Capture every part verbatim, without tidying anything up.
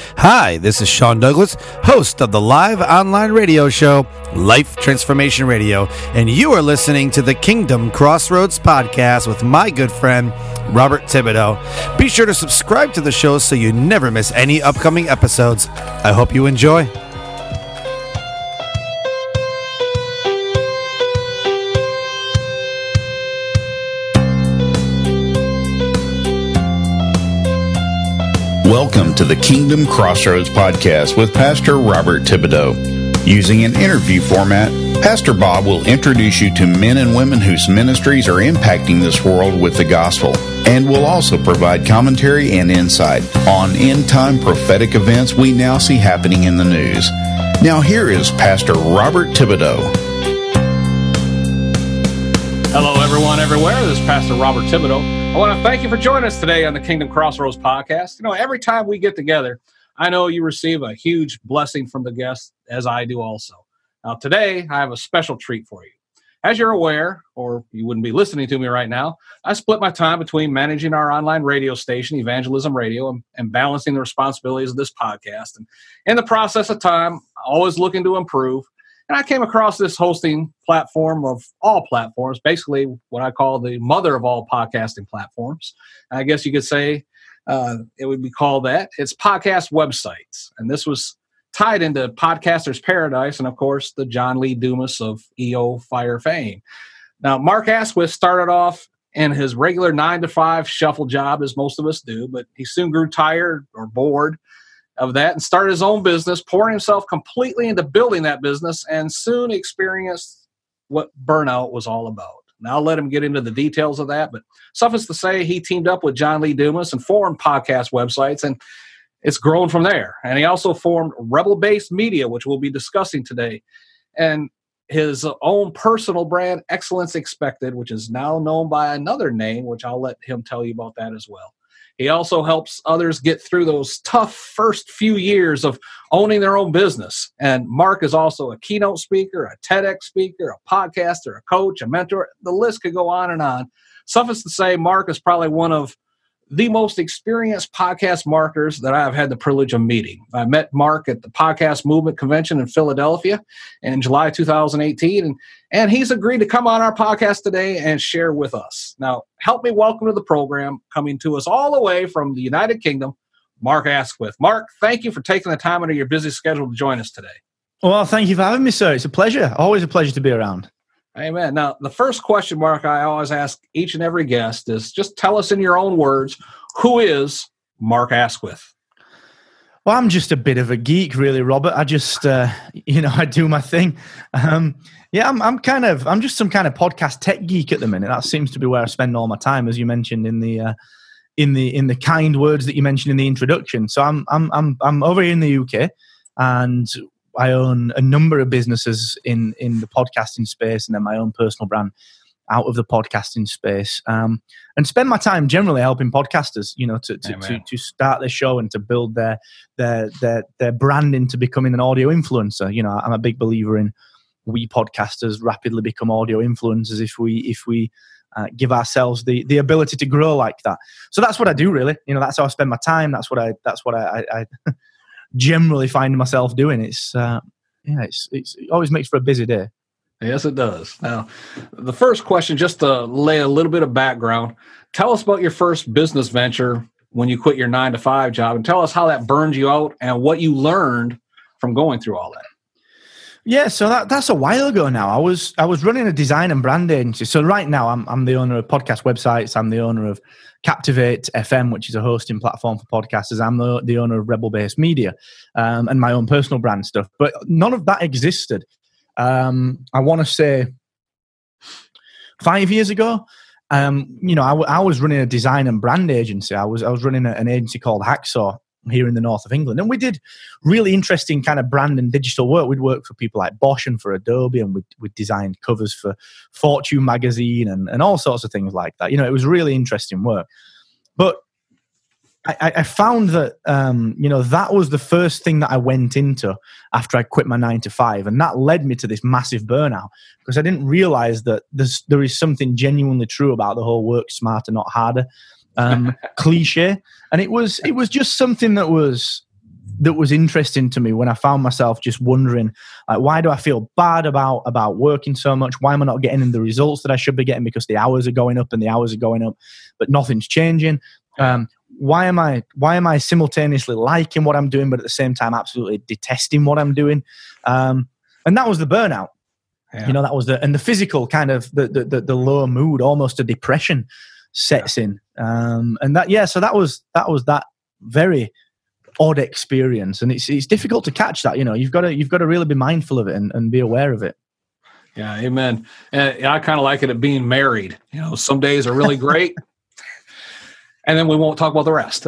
Hi, this is Sean Douglas, host of the live online radio show, Life Transformation Radio, and you are listening to the Kingdom Crossroads podcast with my good friend, Robert Thibodeau. Be sure to subscribe to the show so you never miss any upcoming episodes. I hope you enjoy. Welcome to the Kingdom Crossroads podcast with Pastor Robert Thibodeau. Using an interview format, Pastor Bob will introduce you to men and women whose ministries are impacting this world with the gospel, and will also provide commentary and insight on end-time prophetic events we now see happening in the news. Now here is Pastor Robert Thibodeau. Hello, everyone, everywhere. This is Pastor Robert Thibodeau. I want to thank you for joining us today on the Kingdom Crossroads podcast. You know, every time we get together, I know you receive a huge blessing from the guests, as I do also. Now, today, I have a special treat for you. As you're aware, or you wouldn't be listening to me right now, I split my time between managing our online radio station, Evangelism Radio, and, and balancing the responsibilities of this podcast. And in the process of time, always looking to improve. And I came across this hosting platform of all platforms, basically what I call the mother of all podcasting platforms. I guess you could say uh, it would be called that. It's podcast websites. And this was tied into Podcaster's Paradise and, of course, the John Lee Dumas of E O Fire fame. Now, Mark Asquith started off in his regular nine to five shuffle job, as most of us do, but he soon grew tired or bored of that and started his own business, pouring himself completely into building that business, and soon experienced what burnout was all about. Now, I'll let him get into the details of that, but suffice to say, he teamed up with John Lee Dumas and formed podcast websites, and it's grown from there. And he also formed Rebel-Based Media, which we'll be discussing today, and his own personal brand, Excellence Expected, which is now known by another name, which I'll let him tell you about that as well. He also helps others get through those tough first few years of owning their own business. And Mark is also a keynote speaker, a TEDx speaker, a podcaster, a coach, a mentor. The list could go on and on. Suffice to say, Mark is probably one of the most experienced podcast marketers that I've had the privilege of meeting. I met Mark at the Podcast Movement Convention in Philadelphia in July two thousand eighteen, and, and he's agreed to come on our podcast today and share with us. Now, help me welcome to the program, coming to us all the way from the United Kingdom, Mark Asquith. Mark, thank you for taking the time out of your busy schedule to join us today. Well, thank you for having me, sir. It's a pleasure. Always a pleasure to be around. Amen. Now, the first question, Mark, I always ask each and every guest is just tell us in your own words, who is Mark Asquith? Well, I'm just a bit of a geek, really, Robert. I just, uh, you know, I do my thing. Um, yeah, I'm, I'm kind of, I'm just some kind of podcast tech geek at the minute. That seems to be where I spend all my time, as you mentioned in the, uh, in the, in the kind words that you mentioned in the introduction. So I'm, I'm, I'm, I'm over here in the U K, and I own a number of businesses in, in the podcasting space, and then my own personal brand out of the podcasting space, um, and spend my time generally helping podcasters, you know, to to, to to start their show and to build their their their their brand into becoming an audio influencer. You know, I'm a big believer in we podcasters rapidly become audio influencers if we if we uh, give ourselves the the ability to grow like that. So that's what I do, really. You know, that's how I spend my time. That's what I that's what I. I, I generally find myself doing. It's uh, yeah, it's, it's it always makes for a busy day. Yes, it does. Now, the first question, just to lay a little bit of background, tell us about your first business venture when you quit your nine to five job, and tell us how that burned you out and what you learned from going through all that. Yeah, so that, that's a while ago now. I was I was running a design and brand agency. So right now, I'm I'm the owner of podcast websites. I'm the owner of Captivate F M, which is a hosting platform for podcasters. I'm the, the owner of Rebel-Based Media, um, and my own personal brand stuff. But none of that existed. Um, I want to say five years ago. Um, you know, I, w- I was running a design and brand agency. I was I was running a, an agency called Hacksaw here in the north of England, and we did really interesting kind of brand and digital work. We'd work for people like Bosch and for Adobe, and we'd, we'd designed covers for Fortune magazine and, and all sorts of things like that. You know, it was really interesting work. But I, I found that, um, you know, that was the first thing that I went into after I quit my nine to five. And that led me to this massive burnout because I didn't realize that there's, there is something genuinely true about the whole work smarter, not harder um, cliche. And it was, it was just something that was, that was interesting to me when I found myself just wondering, like, why do I feel bad about about working so much? Why am I not getting the results that I should be getting because the hours are going up and the hours are going up, but nothing's changing? Um, why am I why am I simultaneously liking what I'm doing, but at the same time absolutely detesting what I'm doing? Um, and that was the burnout. Yeah. You know, that was the and the physical kind of the the, the, the low mood, almost a depression sets yeah. in. Um, and that yeah, so that was that was that very odd experience, and it's it's difficult to catch that. You know, you've got to you've got to really be mindful of it and, and be aware of it. Yeah, amen. And I kind of like it at being married. You know, some days are really great. And then we won't talk about the rest.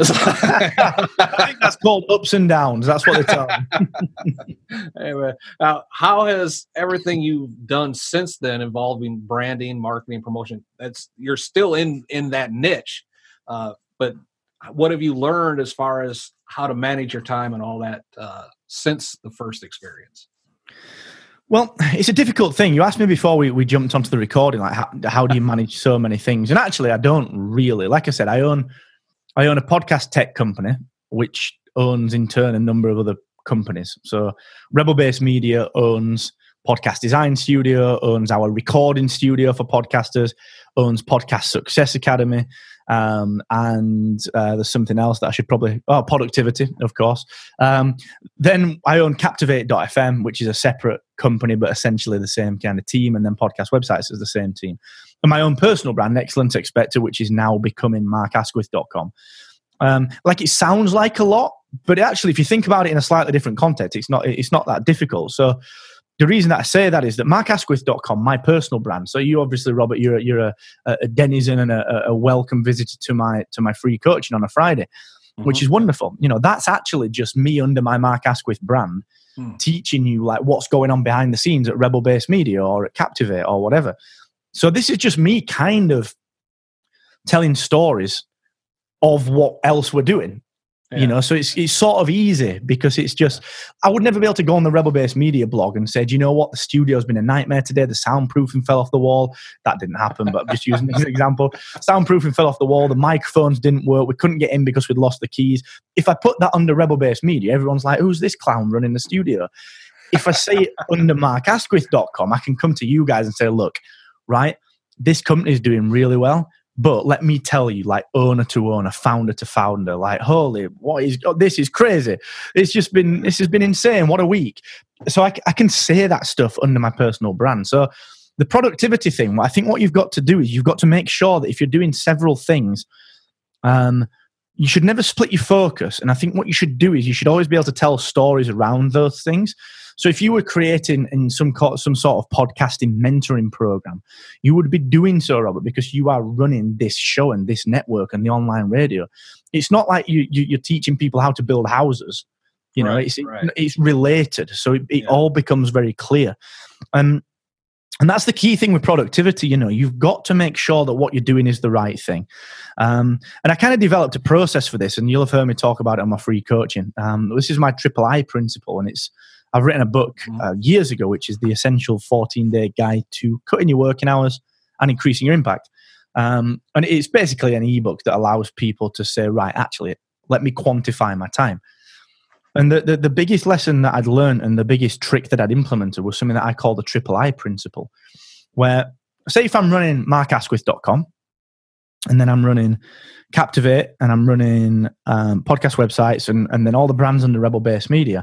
I think that's called ups and downs. That's what they tell me. Anyway, now, how has everything you've done since then involving branding, marketing, promotion? That's you're still in in that niche, uh, but what have you learned as far as how to manage your time and all that uh, since the first experience? Well, it's a difficult thing. You asked me before we, we jumped onto the recording, like how, how do you manage so many things? And actually, I don't really. Like I said, I own I own a podcast tech company, which owns in turn a number of other companies. So Rebel Base Media owns Podcast Design Studio, owns our recording studio for podcasters, owns Podcast Success Academy, um, and uh, there's something else that I should probably... Oh, Productivity, of course. Um, then I own Captivate dot f m, which is a separate company, but essentially the same kind of team, and then Podcast Websites is the same team. And my own personal brand, Excellence Expected, which is now becoming mark asquith dot com. Um, like, it sounds like a lot, but actually, if you think about it in a slightly different context, it's not it's not that difficult. So the reason that I say that is that mark asquith dot com, my personal brand. So you obviously, Robert, you're a, you're a, a denizen and a, a welcome visitor to my to my free coaching on a Friday, mm-hmm. which is wonderful. You know, that's actually just me under my Mark Asquith brand, mm. teaching you like what's going on behind the scenes at Rebel Base Media or at Captivate or whatever. So this is just me kind of telling stories of what else we're doing. Yeah. You know, so it's it's sort of easy because it's just, I would never be able to go on the Rebel Base Media blog and say, do you know what, the studio's been a nightmare today, the soundproofing fell off the wall. That didn't happen, but I'm just using this as an example. Soundproofing fell off the wall, the microphones didn't work, we couldn't get in because we'd lost the keys. If I put that under Rebel Base Media, everyone's like, who's this clown running the studio? If I say it under mark asquith dot com, I can come to you guys and say, look, right, this company is doing really well. But let me tell you, like owner to owner, founder to founder, like, holy, what is, oh, this is crazy. It's just been, this has been insane. What a week. So I, I can say that stuff under my personal brand. So the productivity thing, I think what you've got to do is you've got to make sure that if you're doing several things, um, you should never split your focus. And I think what you should do is you should always be able to tell stories around those things. So if you were creating in some some sort of podcasting mentoring program, you would be doing so, Robert, because you are running this show and this network and the online radio. It's not like you, you, you're teaching people how to build houses. You know, right, it's right. it's related. So it, it yeah. all becomes very clear. Um, and that's the key thing with productivity. You know, you've got to make sure that what you're doing is the right thing. Um, and I kind of developed a process for this, and you'll have heard me talk about it on my free coaching. Um, this is my triple I principle, and it's I've written a book uh, years ago, which is the essential fourteen-day guide to cutting your working hours and increasing your impact. Um, and it's basically an ebook that allows people to say, right, actually, let me quantify my time. And the, the, the biggest lesson that I'd learned and the biggest trick that I'd implemented was something that I call the triple I principle, where, say if I'm running mark asquith dot com, and then I'm running Captivate, and I'm running um, podcast websites, and, and then all the brands under Rebel Base Media,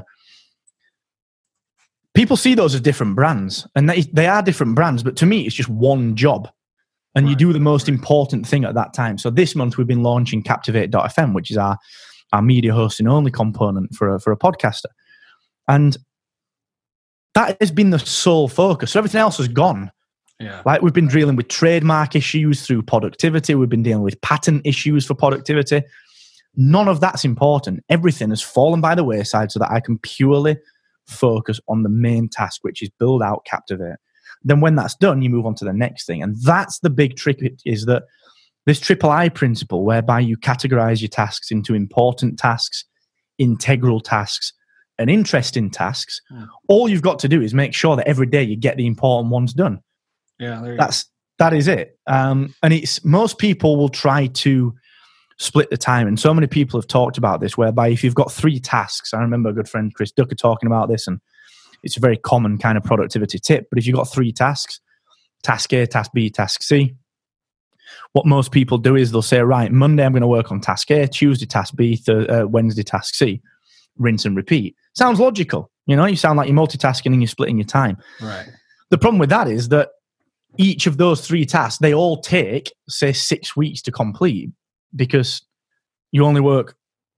people see those as different brands, and they, they are different brands, but to me, it's just one job. And right. you do the most important thing at that time. So this month, we've been launching Captivate dot f m, which is our, our media hosting only component for a, for a podcaster. And that has been the sole focus. So everything else has gone. Yeah. Like we've been dealing with trademark issues through productivity. We've been dealing with patent issues for productivity. None of that's important. Everything has fallen by the wayside so that I can purely focus on the main task, which is build out Captivate. Then when that's done, you move on to the next thing. And that's the big trick, is that this triple I principle, whereby you categorize your tasks into important tasks, integral tasks, and interesting tasks, yeah. all you've got to do is make sure that every day you get the important ones done. Yeah, there you that's go. That is it. Um, and it's most people will try to split the time. And so many people have talked about this, whereby if you've got three tasks, I remember a good friend, Chris Ducker, talking about this, and it's a very common kind of productivity tip. But if you've got three tasks, task A, task B, task C, what most people do is they'll say, right, Monday I'm going to work on task A, Tuesday task B, th- uh, Wednesday task C, rinse and repeat. Sounds logical. You know, you sound like you're multitasking and you're splitting your time. Right. The problem with that is that each of those three tasks, they all take, say, six weeks to complete, because you only work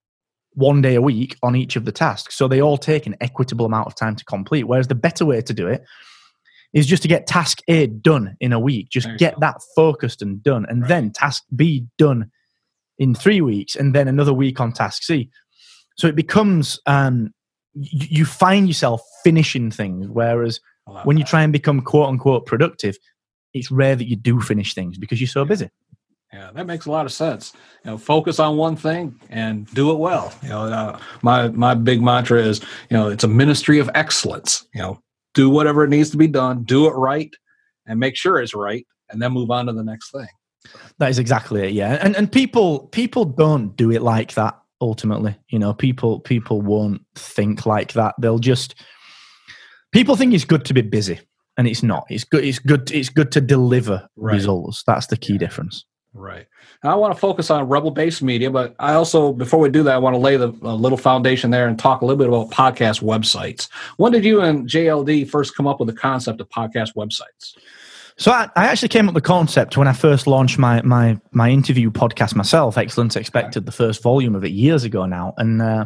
one day a week on each of the tasks. So they all take an equitable amount of time to complete. Whereas the better way to do it is just to get task A done in a week. Just get go. that focused and done. And right. then task B done in three weeks and then another week on task C. So it becomes, um, you, you find yourself finishing things. Whereas when you try and become quote unquote productive, it's rare that you do finish things because you're so busy. Yeah, that makes a lot of sense. You know, focus on one thing and do it well. You know, uh, my my big mantra is, you know, it's a ministry of excellence. You know, do whatever it needs to be done, do it right, and make sure it's right, and then move on to the next thing. That is exactly it. Yeah, and and people people don't do it like that. Ultimately, you know, people people won't think like that. They'll just people think it's good to be busy, and it's not. It's good. It's good. It's good to deliver right. results. That's the key yeah. difference. Right. Now I want to focus on Rebel Base Media, but I also, before we do that, I want to lay the a little foundation there and talk a little bit about podcast websites. When did you and J L D first come up with the concept of podcast websites? So I, I actually came up with the concept when I first launched my my my interview podcast myself, Excellence Expected, the first volume of it years ago now. And uh,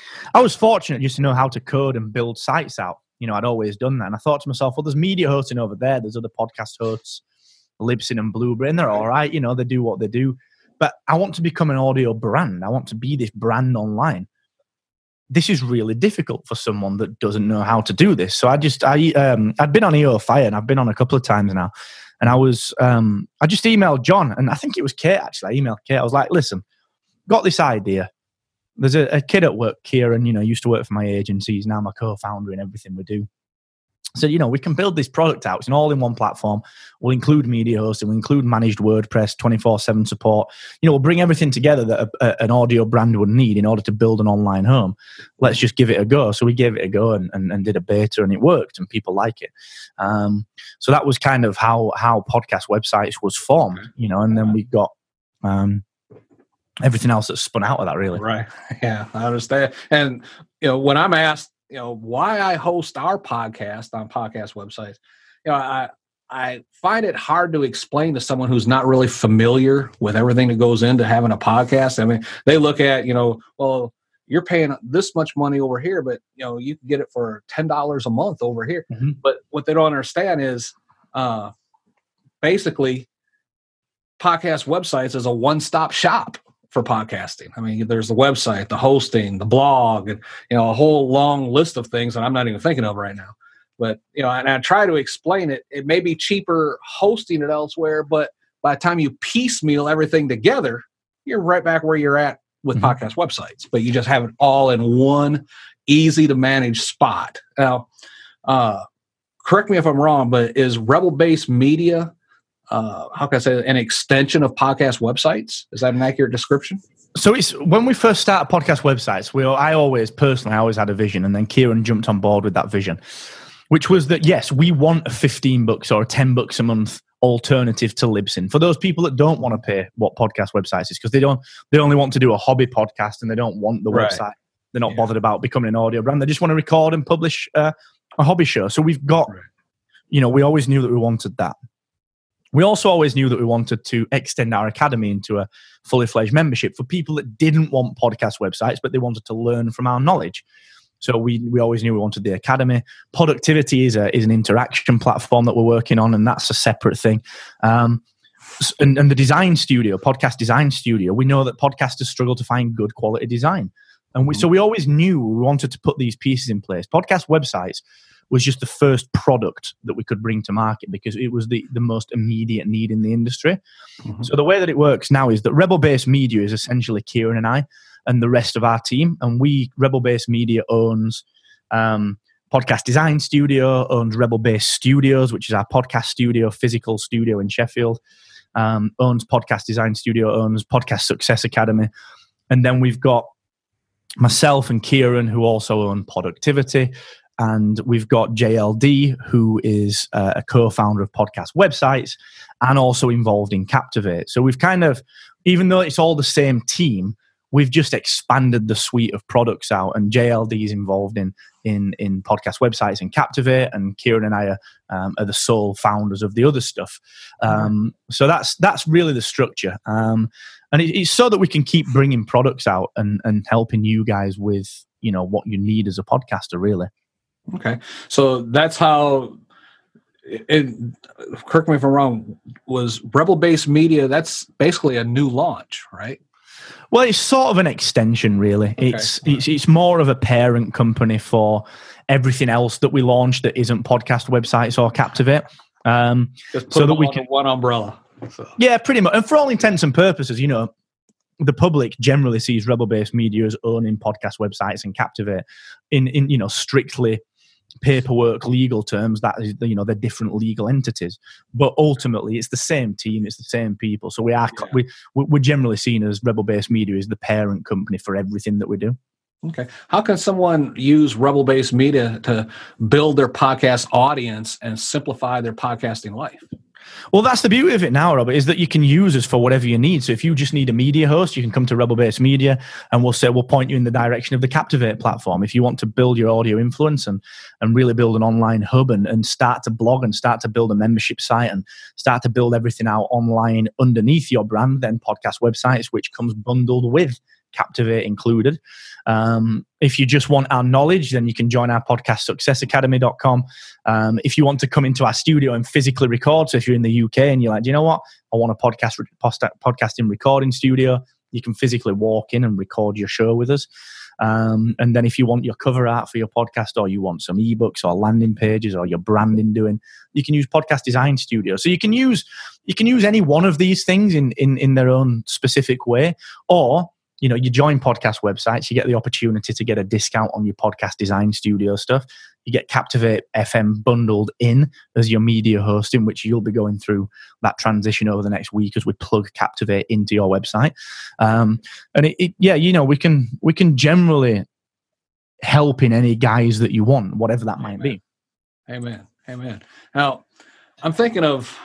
I was fortunate just to know how to code and build sites out. You know, I'd always done that. And I thought to myself, well, there's media hosting over there. There's other podcast hosts, Libsyn and Blueberry, and they're all right. You know, they do what they do. But I want to become an audio brand. I want to be this brand online. This is really difficult for someone that doesn't know how to do this. So I just, I, um, I'd been on E O Fire, and I've been on a couple of times now. And I was, um, I just emailed John, and I think it was Kate, actually. I emailed Kate. I was like, listen, got this idea. There's a, a kid at work, Kieran, you know, used to work for my agency. He's now my co-founder in everything we do. So, you know, we can build this product out. It's an all-in-one platform. We'll include media hosting. We'll include managed WordPress, twenty-four seven support. You know, we'll bring everything together that a, a, an audio brand would need in order to build an online home. Let's just give it a go. So we gave it a go and, and, and did a beta, and it worked, and people like it. Um, so that was kind of how how podcast websites was formed, you know, and then we got um, everything else that spun out of that, really. Right. Yeah, I understand. And, you know, when I'm asked, you know, why I host our podcast on podcast websites, you know, I I find it hard to explain to someone who's not really familiar with everything that goes into having a podcast. I mean, they look at, you know, well, you're paying this much money over here, but, you know, you can get it for ten dollars a month over here. Mm-hmm. But what they don't understand is uh, basically podcast websites is a one-stop shop for podcasting. I mean, there's the website, the hosting, the blog, and, you know, a whole long list of things that I'm not even thinking of right now. But, you know, and I try to explain it. It may be cheaper hosting it elsewhere, but by the time you piecemeal everything together, you're right back where you're at with mm-hmm. podcast websites. But you just have it all in one easy to manage spot. Now, uh, correct me if I'm wrong, but is Rebel Base Media Uh, how can I say, an extension of podcast websites? Is that an accurate description? So it's when we first started podcast websites, we I always personally I always had a vision, and then Kieran jumped on board with that vision, which was that yes, we want a fifteen bucks or a ten bucks a month alternative to Libsyn for those people that don't want to pay what podcast websites is, because they don't they only want to do a hobby podcast and they don't want the right. website. They're not yeah. bothered about becoming an audio brand. They just want to record and publish uh, a hobby show. So we've got, right. you know, we always knew that we wanted that. We also always knew that we wanted to extend our academy into a fully fledged membership for people that didn't want podcast websites, but they wanted to learn from our knowledge. So we we always knew we wanted the academy. Productivity is a is an interaction platform that we're working on, and that's a separate thing. Um, and, and the design studio, podcast design studio, we know that podcasters struggle to find good quality design, and we so we always knew we wanted to put these pieces in place. Podcast websites was just the first product that we could bring to market because it was the, the most immediate need in the industry. Mm-hmm. So the way that it works now is that Rebel Base Media is essentially Kieran and I and the rest of our team. And we, Rebel Base Media owns um, Podcast Design Studio, owns Rebel Base Studios, which is our podcast studio, physical studio in Sheffield. um, owns Podcast Design Studio, owns Podcast Success Academy. And then we've got myself and Kieran, who also own Productivity. And we've got J L D, who is uh, a co-founder of Podcast Websites and also involved in Captivate. So we've kind of, even though it's all the same team, we've just expanded the suite of products out. And J L D is involved in in in Podcast Websites and Captivate, and Kieran and I are, um, are the sole founders of the other stuff. Um, so that's that's really the structure. Um, and it, it's so that we can keep bringing products out and, and helping you guys with, you know, what you need as a podcaster, really. Okay, so that's how. It, correct me if I'm wrong. Was Rebel Base Media? That's basically a new launch, right? Well, it's sort of an extension, really. Okay. It's it's it's more of a parent company for everything else that we launched that isn't Podcast Websites or Captivate. Um, Just put so them that we under can one umbrella. So. Yeah, pretty much. And for all intents and purposes, you know, the public generally sees Rebel Base Media as owning Podcast Websites and Captivate in in you know strictly paperwork legal terms. That is, you know, they're different legal entities, but ultimately it's the same team, it's the same people. So we are yeah. we we're generally seen as Rebel Base Media as the parent company for everything that we do. Okay, how can someone use Rebel Base Media to build their podcast audience and simplify their podcasting life? Well, that's the beauty of it now, Robert, is that you can use us for whatever you need. So if you just need a media host, you can come to Rebel Base Media and we'll say, we'll point you in the direction of the Captivate platform. If you want to build your audio influence and, and really build an online hub and, and start to blog and start to build a membership site and start to build everything out online underneath your brand, then Podcast Websites, which comes bundled with Captivate included. Um, if you just want our knowledge, then you can join our podcast success academy dot com. Um, if you want to come into our studio and physically record, so if you're in the U K and you're like, do you know what? I want a podcast podcasting recording studio, you can physically walk in and record your show with us. Um, and then if you want your cover art for your podcast, or you want some ebooks or landing pages or your branding doing, you can use Podcast Design Studio. So you can use you can use any one of these things in in, in their own specific way. Or you know, you join Podcast Websites, you get the opportunity to get a discount on your Podcast Design Studio stuff. You get Captivate F M bundled in as your media hosting, which you'll be going through that transition over the next week as we plug Captivate into your website. Um, and it, it, yeah, you know, we can we can generally help in any guise that you want, whatever that might Amen. be. Amen. Amen. Now, I'm thinking of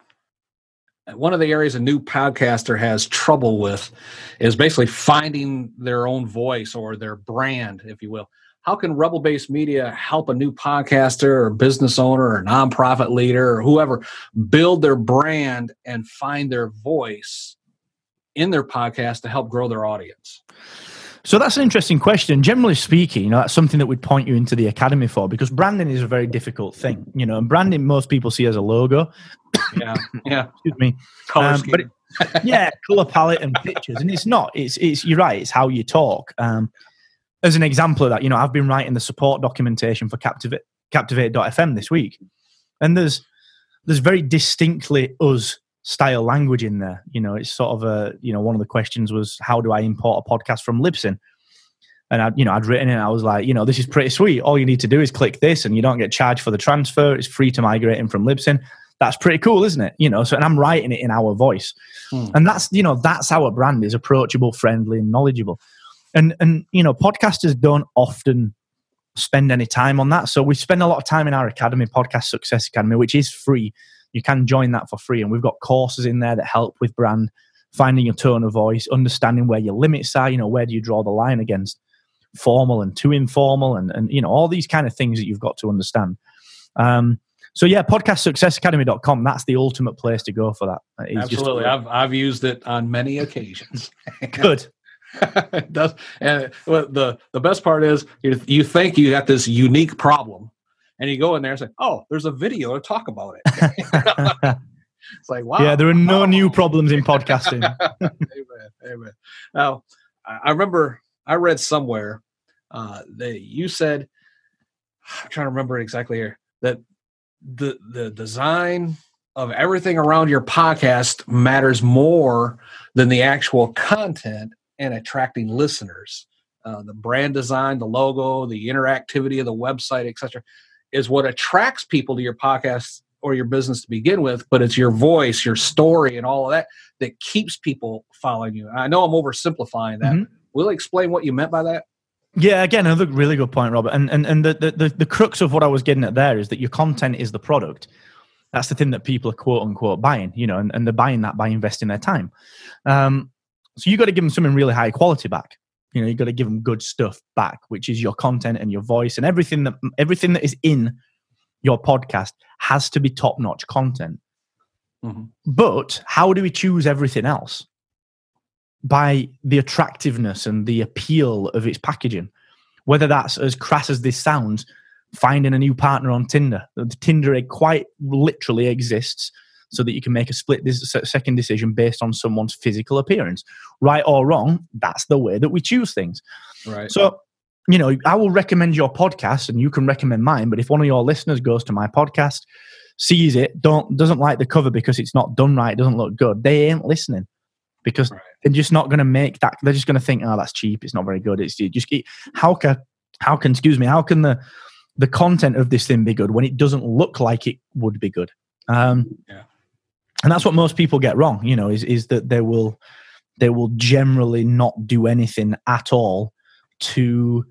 one of the areas a new podcaster has trouble with is basically finding their own voice or their brand, if you will. How can Rebel Base Media help a new podcaster or business owner or nonprofit leader or whoever build their brand and find their voice in their podcast to help grow their audience? So that's an interesting question. Generally speaking, you know, that's something that we'd point you into the academy for, because branding is a very difficult thing. You know, and branding most people see as a logo. Yeah, yeah. Excuse me. Color um, scheme. But it, yeah, color palette and pictures, and it's not. It's it's. You're right. It's how you talk. Um, as an example of that, you know, I've been writing the support documentation for Captivate Captivate dot f m this week, and there's there's very distinctly us style language in there. You know, it's sort of a, you know, one of the questions was, how do I import a podcast from Libsyn? And I, you know, I'd written it and I was like, you know, this is pretty sweet. All you need to do is click this and you don't get charged for the transfer. It's free to migrate in from Libsyn. That's pretty cool, isn't it? You know, so, and I'm writing it in our voice. Hmm. And that's, you know, that's our brand, is approachable, friendly, and knowledgeable. And, and, you know, podcasters don't often spend any time on that. So we spend a lot of time in our academy, Podcast Success Academy, which is free. You can join that for free. And we've got courses in there that help with brand, finding your tone of voice, understanding where your limits are, you know, where do you draw the line against formal and too informal, and, and you know, all these kind of things that you've got to understand. Um, so yeah, podcast success academy dot com, that's the ultimate place to go for that. It's Absolutely. Just, I've I've used it on many occasions. Good. It does. And well, the, the best part is you, you think you got this unique problem, and you go in there and say, oh, there's a video to talk about it. It's like, wow. Yeah, there are no oh. new problems in podcasting. Amen. Amen. Now, I remember I read somewhere uh, that you said, I'm trying to remember exactly here, that the the design of everything around your podcast matters more than the actual content and attracting listeners. Uh, the brand design, the logo, the interactivity of the website, et cetera, is what attracts people to your podcast or your business to begin with, but it's your voice, your story, and all of that that keeps people following you. I know I'm oversimplifying that. Mm-hmm. Will you explain what you meant by that? Yeah, again, another really good point, Robert. And and and the, the the crux of what I was getting at there is that your content is the product. That's the thing that people are quote unquote buying, you know, and, and they're buying that by investing their time. Um, so you got to give them something really high quality back. You know, you got to give them good stuff back, which is your content and your voice and everything that everything that is in your podcast has to be top notch content. Mm-hmm. But how do we choose everything else? By the attractiveness and the appeal of its packaging. Whether that's as crass as this sounds, finding a new partner on Tinder. The Tinder quite literally exists so that you can make a split second decision based on someone's physical appearance. Right or wrong, that's the way that we choose things. Right. So, you know, I will recommend your podcast and you can recommend mine, but if one of your listeners goes to my podcast, sees it, don't doesn't like the cover because it's not done right, it doesn't look good, they ain't listening. Because right. they're just not going to make that. They're just going to think, "Oh, that's cheap. It's not very good." It's just how can how can excuse me? How can the the content of this thing be good when it doesn't look like it would be good? Um, yeah, and that's what most people get wrong. You know, is is that they will they will generally not do anything at all to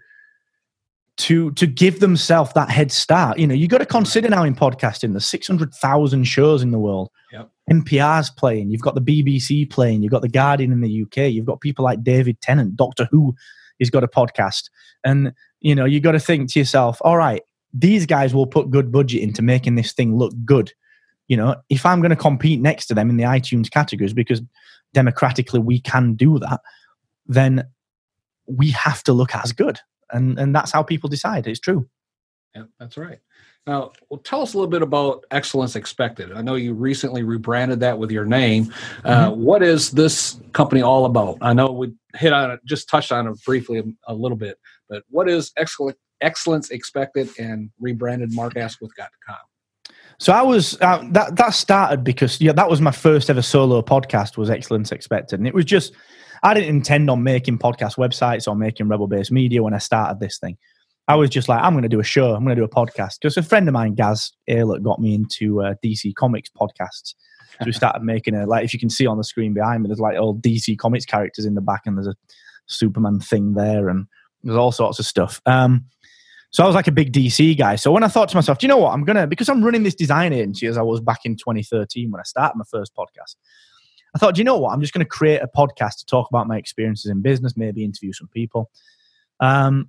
to to give themselves that head start. You know, you got to consider now in podcasting, there's six hundred thousand shows in the world. Yep. N P R's playing, you've got the B B C playing, you've got the Guardian in the U K, you've got people like David Tennant, Doctor Who has got a podcast. And, you know, you got to think to yourself, all right, these guys will put good budget into making this thing look good. You know, if I'm going to compete next to them in the iTunes categories, because democratically we can do that, then we have to look as good. And and that's how people decide. It's true. Yeah, that's right. Now, well, tell us a little bit about Excellence Expected. I know you recently rebranded that with your name. Uh, mm-hmm. What is this company all about? I know we hit on it, just touched on it briefly a, a little bit, but what is Excellence, Excellence Expected and rebranded mark asquith dot com? So I was uh, that that started because yeah, that was my first ever solo podcast. Was Excellence Expected, and it was just I didn't intend on making podcast websites or making Rebel Base Media when I started this thing. I was just like, I'm going to do a show. I'm going to do a podcast. Because a friend of mine, Gaz Aylett, got me into uh, D C Comics podcasts. So we started making a, like, if you can see on the screen behind me, there's like old D C Comics characters in the back, and there's a Superman thing there, and there's all sorts of stuff. Um, so I was like a big D C guy. So when I thought to myself, do you know what? I'm going to, because I'm running this design agency as I was back in twenty thirteen when I started my first podcast, I thought, do you know what? I'm just going to create a podcast to talk about my experiences in business, maybe interview some people. Um,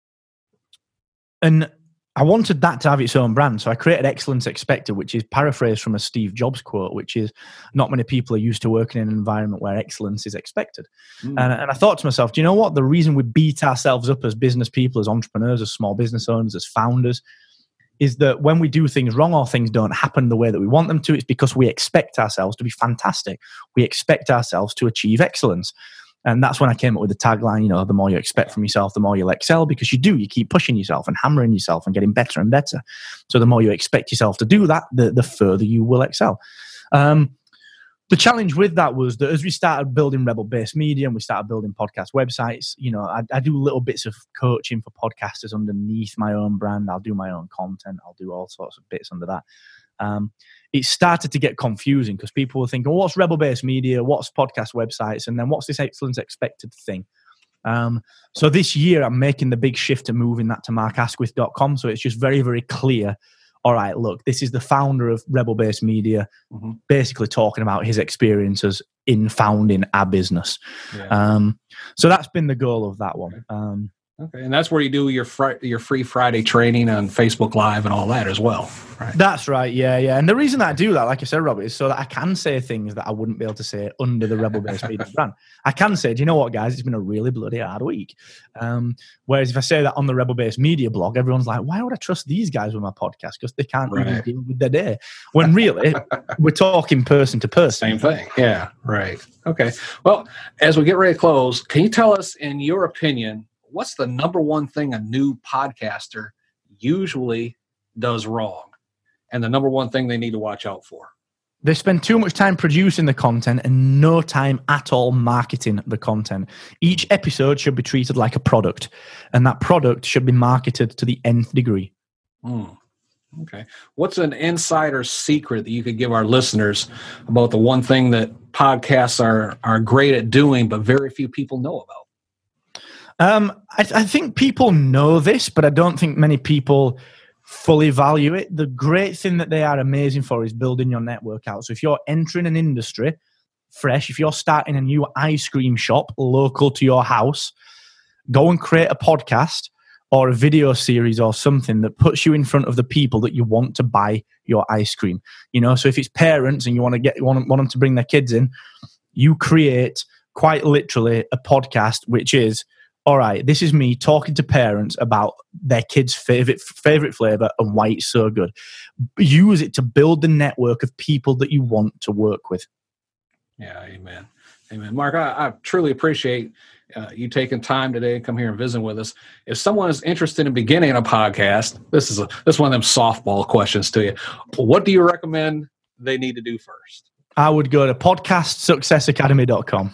And I wanted that to have its own brand. So I created Excellence Expected, which is paraphrased from a Steve Jobs quote, which is not many people are used to working in an environment where excellence is expected. Mm. And, and I thought to myself, do you know what? The reason we beat ourselves up as business people, as entrepreneurs, as small business owners, as founders, is that when we do things wrong or things don't happen the way that we want them to, it's because we expect ourselves to be fantastic. We expect ourselves to achieve excellence. And that's when I came up with the tagline, you know, the more you expect from yourself, the more you'll excel, because you do. You keep pushing yourself and hammering yourself and getting better and better. So the more you expect yourself to do that, the, the further you will excel. Um, the challenge with that was that as we started building Rebel Base Media and we started building podcast websites, you know, I, I do little bits of coaching for podcasters underneath my own brand. I'll do my own content. I'll do all sorts of bits under that. Um, it started to get confusing because people were thinking, well, what's Rebel Base Media? What's podcast websites? And then what's this Excellence Expected thing? Um, so this year I'm making the big shift to moving that to mark asquith dot com. So it's just very, very clear. All right, look, this is the founder of Rebel Base Media, mm-hmm. basically talking about his experiences in founding a business. Yeah. Um, so that's been the goal of that one. Um, Okay, and that's where you do your fr- your free Friday training on Facebook Live and all that as well, right? That's right, yeah, yeah. And the reason that I do that, like I said, Robert, is so that I can say things that I wouldn't be able to say under the Rebel Base Media brand. I can say, do you know what, guys? It's been a really bloody hard week. Um, whereas if I say that on the Rebel Base Media blog, everyone's like, why would I trust these guys with my podcast? Because they can't right. even deal with their day. When really, we're talking person to person. Same thing, yeah, right. Okay, well, as we get ready to close, can you tell us, in your opinion, what's the number one thing a new podcaster usually does wrong, and the number one thing they need to watch out for? They spend too much time producing the content and no time at all marketing the content. Each episode should be treated like a product, and that product should be marketed to the nth degree. Mm. Okay. What's an insider secret that you could give our listeners about the one thing that podcasts are are great at doing, but very few people know about? Um, I, I think people know this, but I don't think many people fully value it. The great thing that they are amazing for is building your network out. So if you're entering an industry fresh, if you're starting a new ice cream shop local to your house, go and create a podcast or a video series or something that puts you in front of the people that you want to buy your ice cream. You know, so if it's parents and you want to get want, want them to bring their kids in, you create quite literally a podcast which is, all right, this is me talking to parents about their kids' favorite favorite flavor and why it's so good. Use it to build the network of people that you want to work with. Yeah, amen. Amen. Mark, I, I truly appreciate uh, you taking time today to come here and visit with us. If someone is interested in beginning a podcast, this is a, this is one of them softball questions to you. What do you recommend they need to do first? I would go to podcast success academy dot com.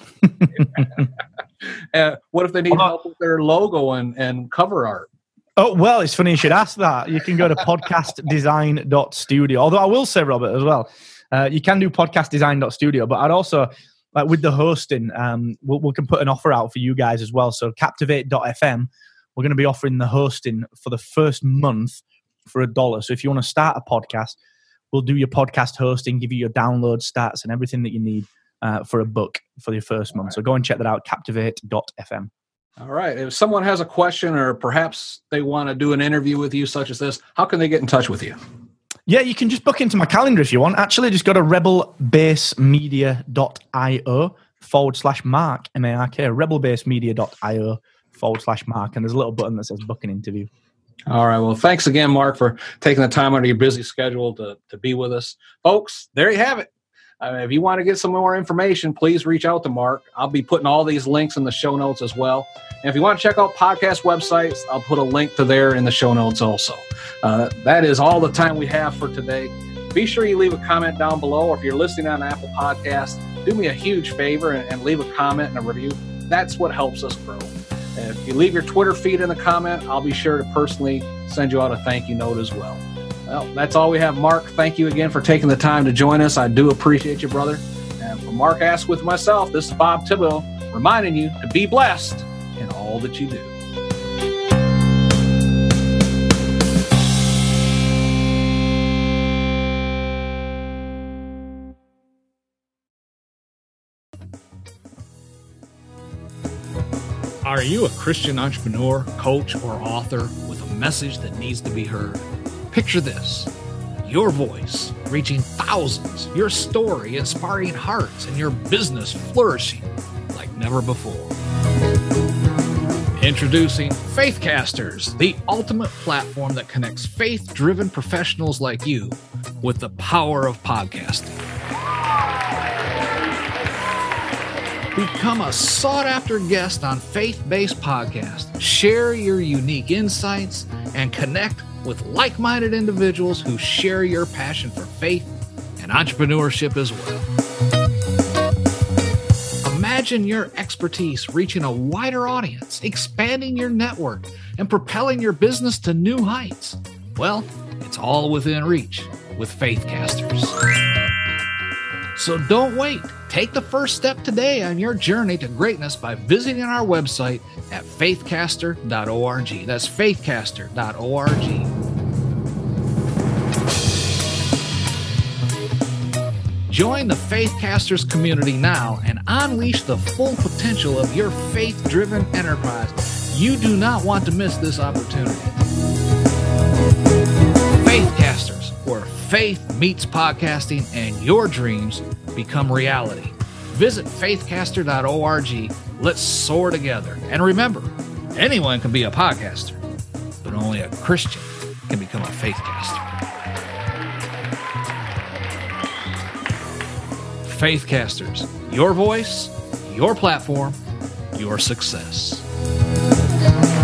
uh, what if they need help with their logo and, and cover art? Oh, well, it's funny you should ask that. You can go to podcast design dot studio. Although I will say, Robert, as well, uh, you can do podcast design dot studio, but I'd also, like with the hosting, um, we'll, we can put an offer out for you guys as well. So captivate dot f m, we're going to be offering the hosting for the first month for a dollar. So if you want to start a podcast, we'll do your podcast hosting, give you your download stats and everything that you need uh, for a book for your first month. So go and check that out, captivate dot f m. All right. If someone has a question or perhaps they want to do an interview with you such as this, how can they get in touch with you? Yeah, you can just book into my calendar if you want. Actually, just go to rebel base media dot io forward slash mark, M A R K, rebel base media dot io forward slash mark. And there's a little button that says book an interview. All right. Well, thanks again, Mark, for taking the time out of your busy schedule to, to be with us. Folks, there you have it. Uh, if you want to get some more information, please reach out to Mark. I'll be putting all these links in the show notes as well. And if you want to check out podcast websites, I'll put a link to there in the show notes also. Uh, that is all the time we have for today. Be sure you leave a comment down below, or if you're listening on Apple Podcasts, do me a huge favor and, and leave a comment and a review. That's what helps us grow. And if you leave your Twitter feed in the comment, I'll be sure to personally send you out a thank you note as well. Well, that's all we have, Mark. Thank you again for taking the time to join us. I do appreciate you, brother. And for Mark Asquith myself, this is Bob Thibodeau reminding you to be blessed in all that you do. Are you a Christian entrepreneur, coach, or author with a message that needs to be heard? Picture this, your voice reaching thousands, your story inspiring hearts, and your business flourishing like never before. Introducing Faithcasters, the ultimate platform that connects faith-driven professionals like you with the power of podcasting. Become a sought-after guest on faith-based podcasts. Share your unique insights and connect with like-minded individuals who share your passion for faith and entrepreneurship as well. Imagine your expertise reaching a wider audience, expanding your network, and propelling your business to new heights. Well, it's all within reach with Faithcasters. So don't wait. Take the first step today on your journey to greatness by visiting our website at faithcaster dot org. That's faithcaster dot org. Join the Faithcasters community now and unleash the full potential of your faith-driven enterprise. You do not want to miss this opportunity. Faithcasters, where faith meets podcasting and your dreams become reality. Visit faithcaster dot org. Let's soar together. And remember, anyone can be a podcaster, but only a Christian can become a faithcaster. Faithcasters, your voice, your platform, your success.